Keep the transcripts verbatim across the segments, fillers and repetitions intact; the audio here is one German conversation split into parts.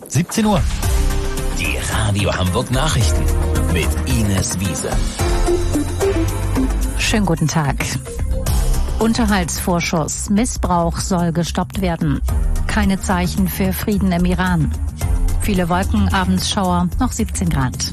siebzehn Uhr. Die Radio Hamburg Nachrichten mit Ines Wiese. Schönen guten Tag. Unterhaltsvorschuss. Missbrauch soll gestoppt werden. Keine Zeichen für Frieden im Iran. Viele Wolken, abends Schauer, noch siebzehn Grad.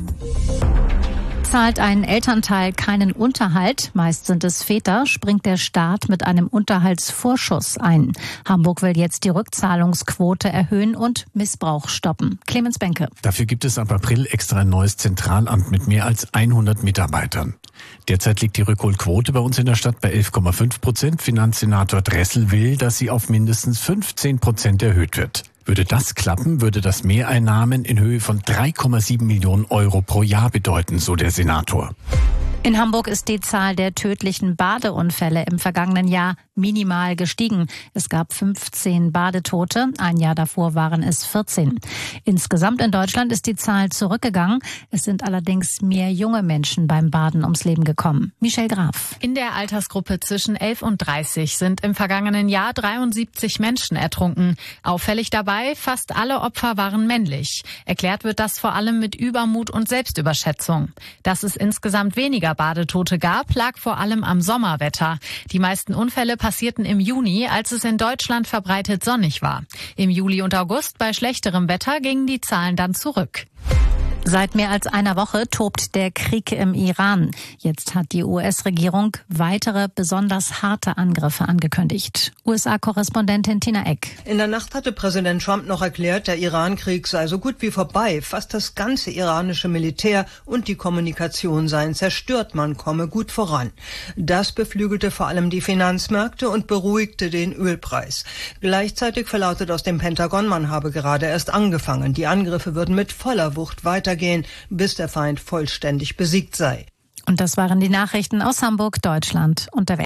Zahlt ein Elternteil keinen Unterhalt, meist sind es Väter, springt der Staat mit einem Unterhaltsvorschuss ein. Hamburg will jetzt die Rückzahlungsquote erhöhen und Missbrauch stoppen. Clemens Benke. Dafür gibt es ab April extra ein neues Zentralamt mit mehr als hundert Mitarbeitern. Derzeit liegt die Rückholquote bei uns in der Stadt bei elf Komma fünf Prozent. Finanzsenator Dressel will, dass sie auf mindestens fünfzehn Prozent erhöht wird. Würde das klappen, würde das Mehreinnahmen in Höhe von drei Komma sieben Millionen Euro pro Jahr bedeuten, so der Senator. In Hamburg ist die Zahl der tödlichen Badeunfälle im vergangenen Jahr minimal gestiegen. Es gab fünfzehn Badetote, ein Jahr davor waren es vierzehn. Insgesamt in Deutschland ist die Zahl zurückgegangen. Es sind allerdings mehr junge Menschen beim Baden ums Leben gekommen. Michelle Graf. In der Altersgruppe zwischen elf und dreißig sind im vergangenen Jahr dreiundsiebzig Menschen ertrunken. Auffällig dabei, fast alle Opfer waren männlich. Erklärt wird das vor allem mit Übermut und Selbstüberschätzung. Dass es insgesamt weniger Badetote gab, lag vor allem am Sommerwetter. Die meisten Unfälle passierten im Juni, als es in Deutschland verbreitet sonnig war. Im Juli und August bei schlechterem Wetter gingen die Zahlen dann zurück. Seit mehr als einer Woche tobt der Krieg im Iran. Jetzt hat die U S-Regierung weitere besonders harte Angriffe angekündigt. U S A-Korrespondentin Tina Eck. In der Nacht hatte Präsident Trump noch erklärt, der Iran-Krieg sei so gut wie vorbei. Fast das ganze iranische Militär und die Kommunikation seien zerstört. Man komme gut voran. Das beflügelte vor allem die Finanzmärkte und beruhigte den Ölpreis. Gleichzeitig verlautet aus dem Pentagon, man habe gerade erst angefangen. Die Angriffe würden mit voller Wucht weitergehen, bis der Feind vollständig besiegt sei. Und das waren die Nachrichten aus Hamburg, Deutschland und der Welt.